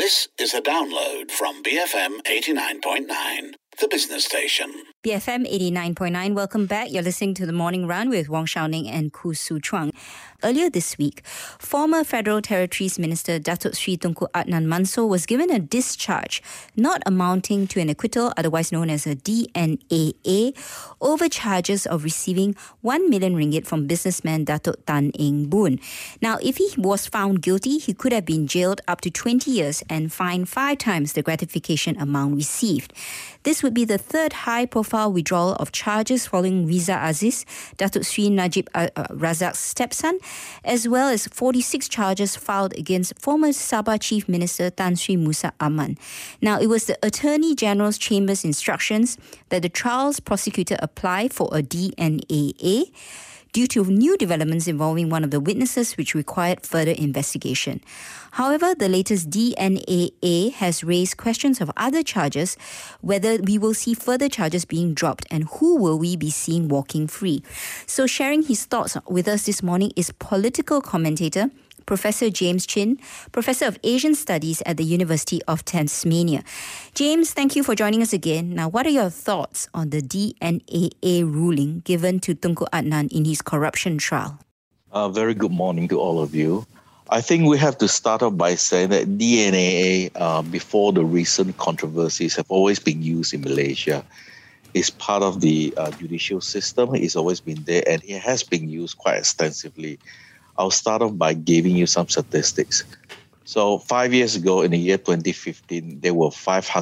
This is a download from BFM 89.9, the business station. BFM 89.9, welcome back. You're listening to The Morning Run with Wong Shao Ning and Khoo Su Chuang. Earlier this week, former Federal Territories Minister Datuk Sri Tunku Adnan Mansor was given a discharge not amounting to an acquittal, otherwise known as a DNAA, over charges of receiving 1 million ringgit from businessman Datuk Tan Eng Boon. Now, if he was found guilty, he could have been jailed up to 20 years and fined 5 times the gratification amount received. This would be the third high-profile withdrawal of charges following Riza Aziz, Datuk Sri Najib Razak's stepson, as well as 46 charges filed against former Sabah Chief Minister Tan Sri Musa Aman. Now, it was the Attorney General's Chamber's instructions that the trial's prosecutor apply for a DNAA due to new developments involving one of the witnesses which required further investigation. However, the latest DNAA has raised questions of other charges, whether we will see further charges being dropped and who will we be seeing walking free. So sharing his thoughts with us this morning is political commentator Professor James Chin, Professor of Asian Studies at the University of Tasmania. James, thank you for joining us again. Now, what are your thoughts on the DNAA ruling given to Tunku Adnan in his corruption trial? Very good morning to all of you. I think we have to start off by saying that DNAA, before the recent controversies, have always been used in Malaysia. It's part of the judicial system. It's always been there, and it has been used quite extensively. I'll start off by giving you some statistics. So 5 years ago, in the year 2015, there were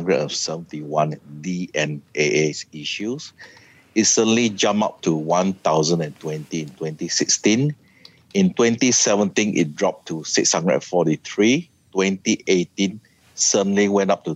571 DNAA issues. It suddenly jumped up to 1,020 in 2016. In 2017, it dropped to 643. 2018 suddenly went up to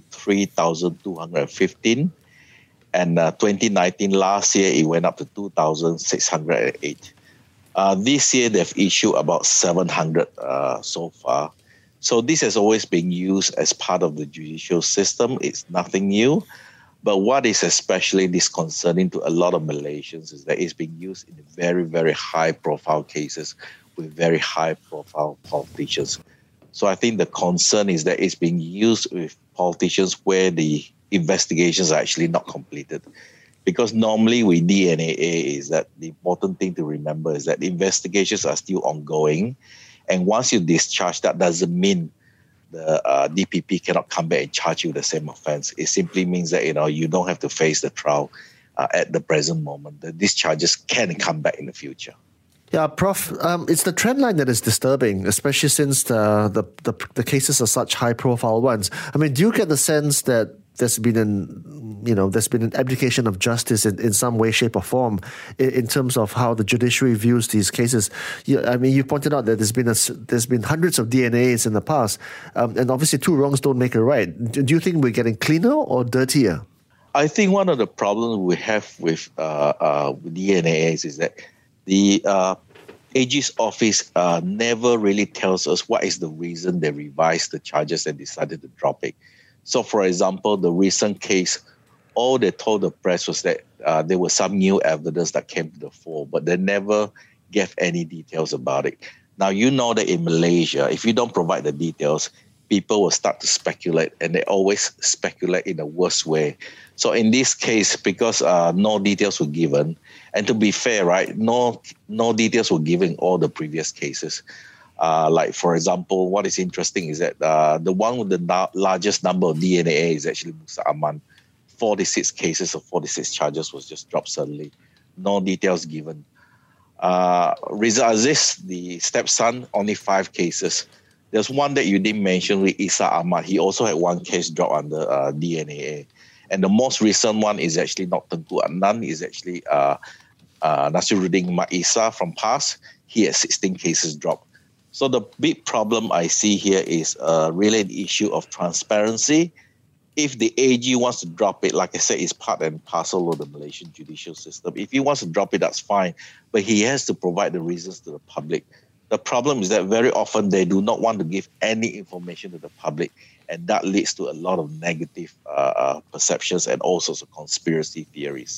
3,215. And 2019, last year, it went up to 2,608. This year, they've issued about 700 so far. So this has always been used as part of the judicial system. It's nothing new. But what is especially disconcerting to a lot of Malaysians is that it's being used in very, very high-profile cases with very high-profile politicians. So I think the concern is that it's being used with politicians where the investigations are actually not completed. Because normally with DNAA is that the important thing to remember is that the investigations are still ongoing. And once you discharge, that doesn't mean the DPP cannot come back and charge you with the same offense. It simply means that you don't have to face the trial at the present moment. The discharges can come back in the future. Yeah, Prof, it's the trend line that is disturbing, especially since the cases are such high-profile ones. I mean, do you get the sense that there's been an abdication of justice in some way, shape, or form in terms of how the judiciary views these cases? You pointed out that there's been hundreds of DNAs in the past, and obviously 2 wrongs don't make a right. Do you think we're getting cleaner or dirtier? I think one of the problems we have with DNAs is that the AG's office never really tells us what is the reason they revised the charges and decided to drop it. So, for example, the recent case, all they told the press was that there was some new evidence that came to the fore, but they never gave any details about it. Now, you know that in Malaysia, if you don't provide the details, people will start to speculate, and they always speculate in the worst way. So in this case, because no details were given, and to be fair, right, no details were given in all the previous cases. Like, for example, what is interesting is that the one with the largest number of DNA is actually Musa Aman. 46 cases of 46 charges was just dropped suddenly. No details given. Riza Aziz, the stepson, only 5 cases. There's one that you didn't mention with Isa Ahmad. He also had 1 case dropped under DNAA. And the most recent one is actually not Tunku Adnan. It's actually Nasiruddin Mat Isa from PAS. He had 16 cases dropped. So the big problem I see here is really an issue of transparency. If the AG wants to drop it, like I said, it's part and parcel of the Malaysian judicial system. If he wants to drop it, that's fine. But he has to provide the reasons to the public. The problem is that very often they do not want to give any information to the public. And that leads to a lot of negative perceptions and all sorts of conspiracy theories.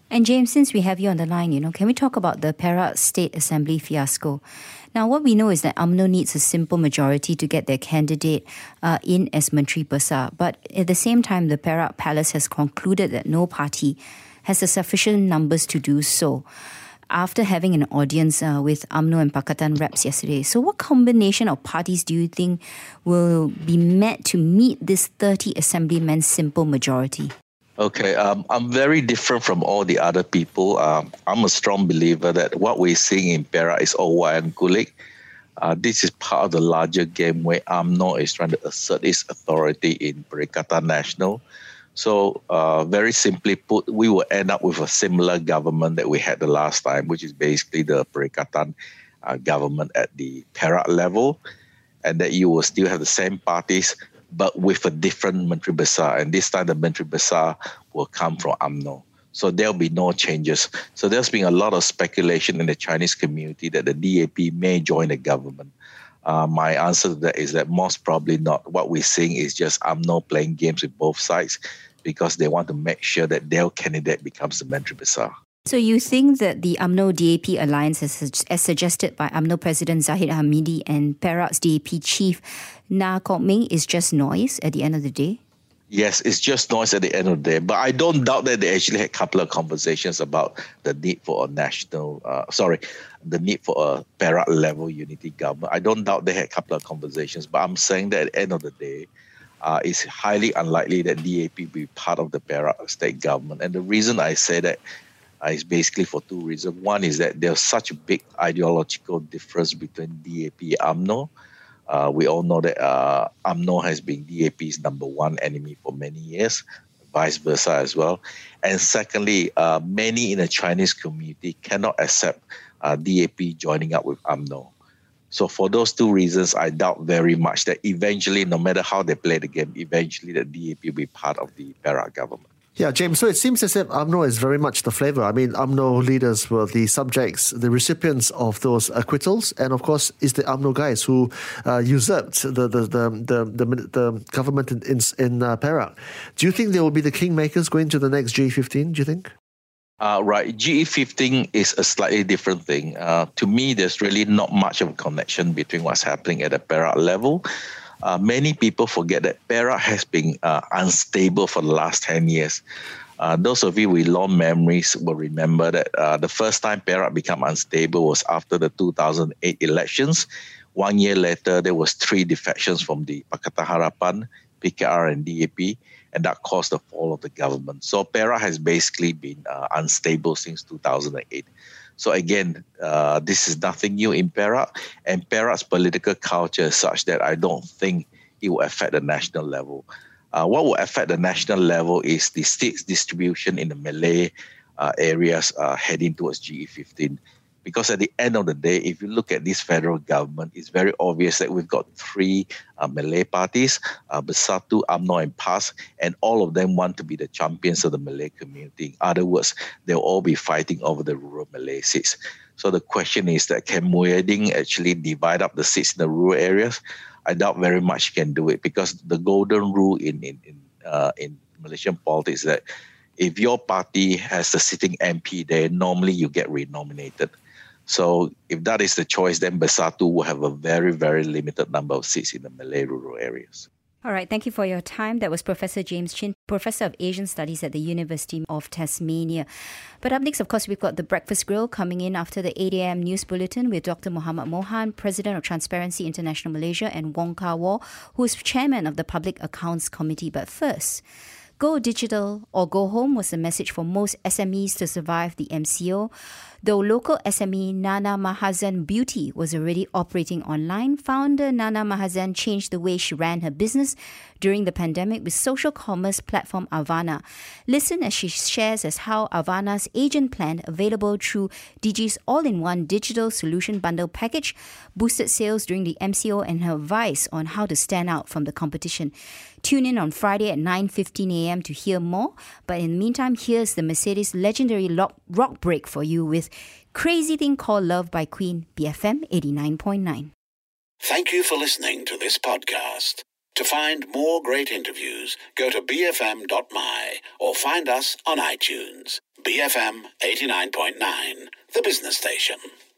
And James, since we have you on the line, can we talk about the Perak State Assembly fiasco? Now, what we know is that UMNO needs a simple majority to get their candidate in as Menteri Besar. But at the same time, the Perak Palace has concluded that no party has the sufficient numbers to do so after having an audience with UMNO and Pakatan Reps yesterday. So what combination of parties do you think will be met to meet this 30 assemblymen simple majority? Okay, I'm very different from all the other people. I'm a strong believer that what we're seeing in Perak is all wayang kulit. This is part of the larger game where UMNO is trying to assert its authority in Perikatan Nasional. So very simply put, we will end up with a similar government that we had the last time, which is basically the Perikatan government at the Perak level, and that you will still have the same parties but with a different Menteri Besar. And this time the Menteri Besar will come from UMNO. So there'll be no changes. So there's been a lot of speculation in the Chinese community that the DAP may join the government. My answer to that is that most probably not. What we're seeing is just UMNO playing games with both sides because they want to make sure that their candidate becomes the Menteri Besar. So you think that the UMNO-DAP alliance, as suggested by UMNO President Zahid Hamidi and Perak's DAP chief Na Kok Ming, is just noise at the end of the day? Yes, it's just noise at the end of the day. But I don't doubt that they actually had a couple of conversations about the need for the need for a Perak-level unity government. I don't doubt they had a couple of conversations. But I'm saying that at the end of the day, it's highly unlikely that DAP will be part of the Perak state government. And the reason I say that is basically for two reasons. One is that there's such a big ideological difference between DAP and UMNO. We all know that UMNO has been DAP's number one enemy for many years, vice versa as well. And secondly, many in the Chinese community cannot accept DAP joining up with UMNO. So for those two reasons, I doubt very much that eventually, no matter how they play the game, eventually the DAP will be part of the Perak government. Yeah, James, so it seems as if UMNO is very much the flavour. I mean, UMNO leaders were the subjects, the recipients of those acquittals, and of course, it's the UMNO guys who usurped the government in Perak. Do you think they will be the kingmakers going to the next G15, do you think? Right. G15 is a slightly different thing. To me, there's really not much of a connection between what's happening at the Perak level. Many people forget that Perak has been unstable for the last 10 years. Those of you with long memories will remember that the first time Perak became unstable was after the 2008 elections. 1 year later, there was 3 defections from the Pakatan Harapan, PKR and DAP, and that caused the fall of the government. So Perak has basically been unstable since 2008. So again, this is nothing new in Perak, and Perak's political culture is such that I don't think it will affect the national level. What will affect the national level is the seats distribution in the Malay areas heading towards GE15. Because at the end of the day, if you look at this federal government, it's very obvious that we've got 3 Malay parties, Bersatu, UMNO and PAS, and all of them want to be the champions of the Malay community. In other words, they'll all be fighting over the rural Malay seats. So the question is that can Muhyiddin actually divide up the seats in the rural areas? I doubt very much he can do it, because the golden rule in Malaysian politics is that if your party has a sitting MP there, normally you get renominated. So if that is the choice, then Bersatu will have a very, very limited number of seats in the Malay rural areas. All right, thank you for your time. That was Professor James Chin, Professor of Asian Studies at the University of Tasmania. But up next, of course, we've got the Breakfast Grill coming in after the 8 a.m. news bulletin with Dr. Muhammad Mohan, President of Transparency International Malaysia, and Wong Kah-Wah, who is Chairman of the Public Accounts Committee. But first, go digital or go home was the message for most SMEs to survive the MCO. Though local SME Nana Mahajan Beauty was already operating online, founder Nana Mahajan changed the way she ran her business during the pandemic with social commerce platform Avana. Listen as she shares as how Avana's agent plan, available through Digi's all-in-one digital solution bundle package, boosted sales during the MCO, and her advice on how to stand out from the competition. Tune in on Friday at 9:15 a.m. to hear more. But in the meantime, here's the Mercedes legendary rock break for you with Crazy Thing Called Love by Queen, BFM 89.9. Thank you for listening to this podcast. To find more great interviews, go to bfm.my or find us on iTunes. BFM 89.9, the business station.